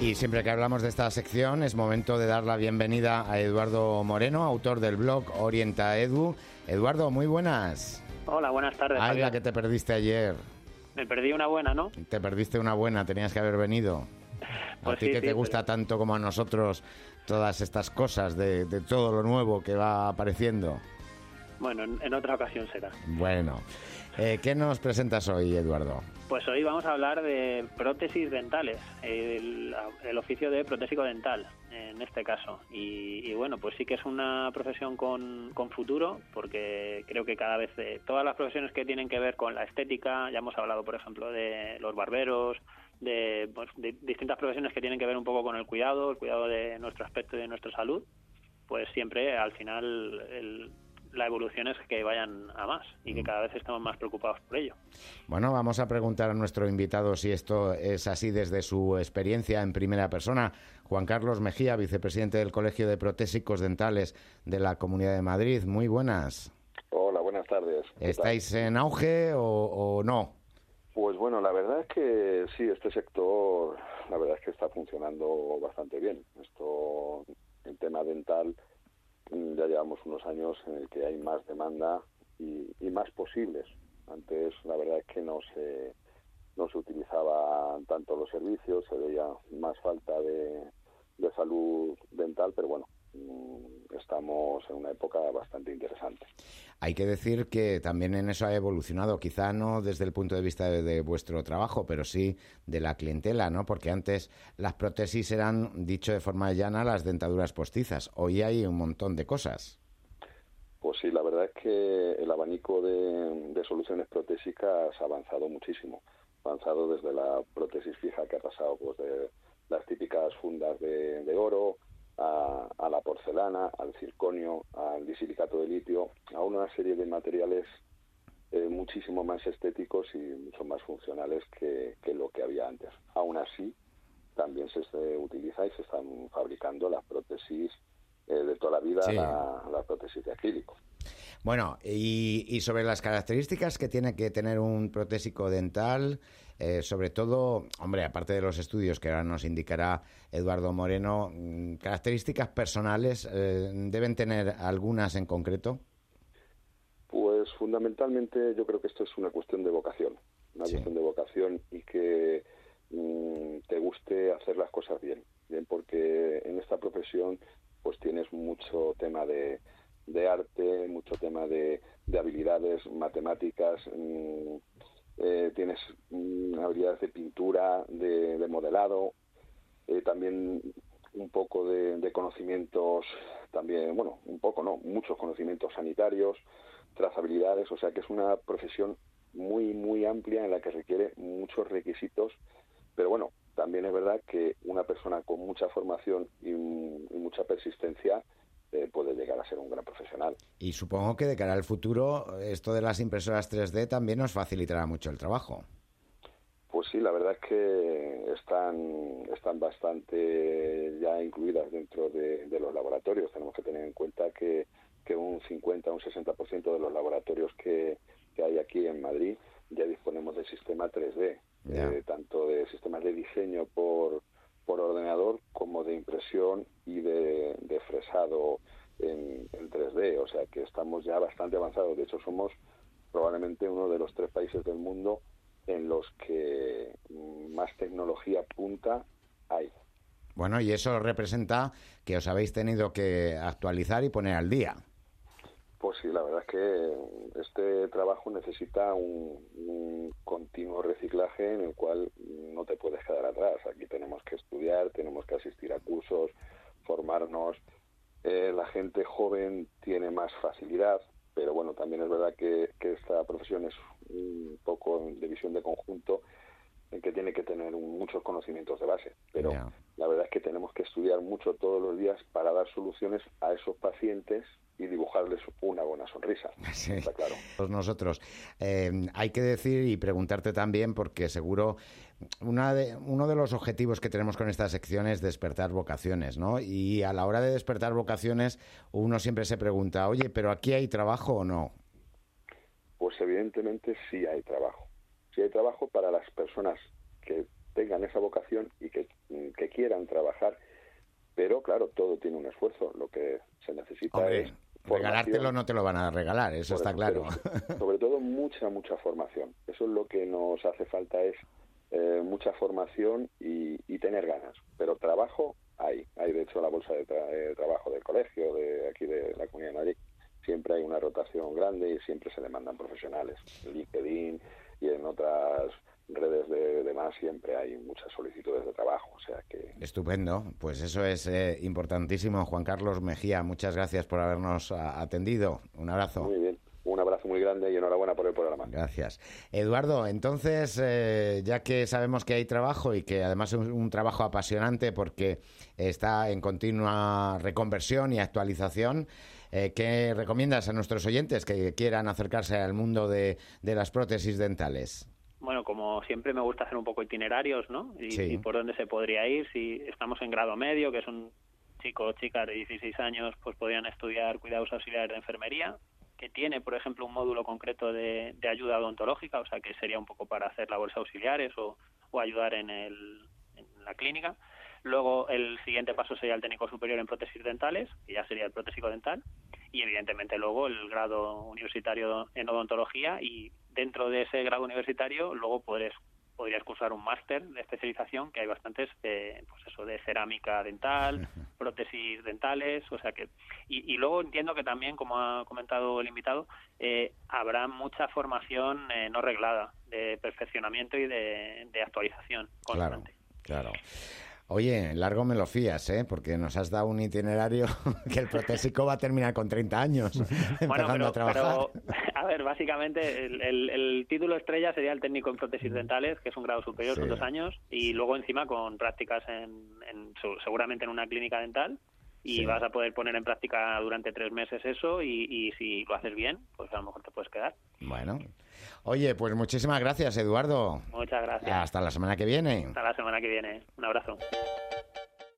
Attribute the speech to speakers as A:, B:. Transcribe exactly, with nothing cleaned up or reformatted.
A: Y siempre que hablamos de esta sección es momento de dar la bienvenida a Eduardo Moreno, autor del blog Orienta Edu. Eduardo, muy buenas.
B: Hola, buenas tardes.
A: Ay,
B: Javier.
A: la que te perdiste ayer.
B: Me perdí una buena, ¿no?
A: Te perdiste una buena, tenías que haber venido.
B: Pues
A: a ti
B: sí,
A: que
B: sí,
A: te gusta
B: pero...
A: tanto como a nosotros todas estas cosas de, de todo lo nuevo que va apareciendo.
B: Bueno, en, en otra ocasión será.
A: Bueno, eh, ¿qué nos presentas hoy, Eduardo?
B: Pues hoy vamos a hablar de prótesis dentales, el, el oficio de protésico dental, en este caso. Y, y bueno, pues sí que es una profesión con, con futuro, porque creo que cada vez de todas las profesiones que tienen que ver con la estética, ya hemos hablado, por ejemplo, de los barberos, de, pues, de distintas profesiones que tienen que ver un poco con el cuidado, el cuidado de nuestro aspecto y de nuestra salud, pues siempre al final el... la evolución es que vayan a más y que cada vez estamos más preocupados por ello.
A: Bueno, vamos a preguntar a nuestro invitado si esto es así desde su experiencia en primera persona. Juan Carlos Mejía, vicepresidente del Colegio de Protésicos Dentales de la Comunidad de Madrid. Muy buenas.
C: Hola, buenas tardes.
A: ¿Estáis en auge o, o no?
C: Pues bueno, la verdad es que sí, este sector, la verdad es que está funcionando bastante bien. Esto, el tema dental, ya llevamos unos años en el que hay más demanda y, y más posibles. Antes la verdad es que no se no se utilizaban tanto los servicios, se veía más falta de, de salud dental, pero bueno, estamos en una época bastante interesante.
A: Hay que decir que también en eso ha evolucionado, quizá no desde el punto de vista de, de vuestro trabajo, pero sí de la clientela, ¿no? Porque antes las prótesis eran, dicho de forma llana, las dentaduras postizas. Hoy hay un montón de cosas.
C: Pues sí, la verdad es que el abanico de, de soluciones protésicas ha avanzado muchísimo. Ha avanzado desde la prótesis fija, que ha pasado pues de las típicas fundas de, de oro, A, a la porcelana, al circonio, al disilicato de litio, a una serie de materiales eh, muchísimo más estéticos y mucho más funcionales que, que lo que había antes. Aún así, también se, se utiliza y se están fabricando las prótesis eh, de toda la vida, sí. la, la prótesis de acrílico.
A: Bueno, y, y sobre las características que tiene que tener un protésico dental, eh, sobre todo, hombre, aparte de los estudios que ahora nos indicará Eduardo Moreno, características personales, eh, ¿deben tener algunas en concreto?
C: Pues fundamentalmente yo creo que esto es una cuestión de vocación, una sí. cuestión de vocación y que mmm, te guste hacer las cosas bien, bien, porque en esta profesión pues tienes mucho tema de de arte, mucho tema de, de habilidades matemáticas, mmm, eh, tienes mmm, habilidades de pintura, de, de modelado, eh, también un poco de, de conocimientos, también, bueno, un poco, no, muchos conocimientos sanitarios, trazabilidades, o sea que es una profesión muy, muy amplia en la que requiere muchos requisitos, pero bueno, también es verdad que una persona con mucha formación y, y mucha persistencia Eh, puede llegar a ser un gran profesional.
A: Y supongo que de cara al futuro esto de las impresoras tres D también nos facilitará mucho el trabajo.
C: Pues sí, la verdad es que están, están bastante ya incluidas dentro de, de los laboratorios. Tenemos que tener en cuenta que, que un cincuenta, un sesenta por ciento de los laboratorios que, que hay aquí en Madrid ya disponemos del sistema tres D, yeah. eh, tanto de sistemas de diseño por por ordenador como de impresión y de, de fresado en, en tres D, o sea que estamos ya bastante avanzados. De hecho, somos probablemente uno de los tres países del mundo en los que más tecnología punta hay.
A: Bueno, y eso representa que os habéis tenido que actualizar y poner al día.
C: Pues sí, la verdad es que este trabajo necesita un, un continuo reciclaje en el cual no te puedes quedar atrás. Aquí tenemos que estudiar, tenemos que asistir a cursos, formarnos. Eh, la gente joven tiene más facilidad, pero bueno, también es verdad que, que esta profesión es un poco de visión de conjunto, en que tiene que tener un, muchos conocimientos de base. Pero yeah. la verdad es que tenemos que estudiar mucho todos los días para dar soluciones a esos pacientes y dibujarles una buena sonrisa.
A: Sí,
C: está claro.
A: Pues nosotros. Eh, hay que decir y preguntarte también, porque seguro una de, uno de los objetivos que tenemos con esta sección es despertar vocaciones, ¿no? Y a la hora de despertar vocaciones, uno siempre se pregunta, oye, ¿pero aquí hay trabajo o no?
C: Pues evidentemente sí hay trabajo. Sí hay trabajo para las personas que tengan esa vocación y que, que quieran trabajar, pero claro, todo tiene un esfuerzo. Lo que se necesita
A: Hombre,
C: es
A: regalártelo no te lo van a regalar, eso está claro.
C: Sobre todo mucha, mucha formación. Eso es lo que nos hace falta, es eh, mucha formación y, y tener ganas. Pero trabajo hay. Hay, de hecho, la bolsa de, tra de trabajo del colegio, de aquí de la Comunidad de Madrid, siempre hay una rotación grande y siempre se demandan profesionales. En LinkedIn y en otras redes de demás siempre hay muchas solicitudes de trabajo, o sea que...
A: Estupendo, pues eso es eh, importantísimo. Juan Carlos Mejía, muchas gracias por habernos a, atendido. Un abrazo.
C: Muy bien, un abrazo muy grande y enhorabuena por el programa.
A: Gracias. Eduardo, entonces, eh, ya que sabemos que hay trabajo y que además es un, un trabajo apasionante porque está en continua reconversión y actualización, eh, ¿qué recomiendas a nuestros oyentes que quieran acercarse al mundo de, de las prótesis dentales?
B: Bueno, como siempre me gusta hacer un poco itinerarios, ¿no? Y,
A: sí.
B: y por dónde se podría ir. Si estamos en grado medio, que son chicos o chicas de dieciséis años, pues podrían estudiar cuidados auxiliares de enfermería, que tiene, por ejemplo, un módulo concreto de, de ayuda odontológica, o sea, que sería un poco para hacer labores auxiliares o, o ayudar en, el, en la clínica. Luego, el siguiente paso sería el técnico superior en prótesis dentales, que ya sería el protésico dental. Y, evidentemente, luego el grado universitario en odontología y dentro de ese grado universitario luego podrías, podrías cursar un máster de especialización, que hay bastantes, de, pues eso, de cerámica dental, prótesis dentales, o sea que... Y, y luego entiendo que también, como ha comentado el invitado, eh, habrá mucha formación eh, no reglada, de perfeccionamiento y de, de actualización constante.
A: Claro, claro. Oye, largo me lo fías, ¿eh? Porque nos has dado un itinerario que el protésico va a terminar con treinta años empezando
B: bueno, pero,
A: a trabajar.
B: Pero, a ver, básicamente el, el, el título estrella sería el técnico en prótesis dentales, que es un grado superior, sí. Son dos años, y luego encima con prácticas en, en seguramente en una clínica dental, y sí. Vas a poder poner en práctica durante tres meses eso, y, y si lo haces bien, pues a lo mejor te puedes quedar.
A: Bueno. Oye, pues muchísimas gracias, Eduardo.
B: Muchas gracias.
A: Hasta la semana que viene.
B: Hasta la semana que viene. Un abrazo.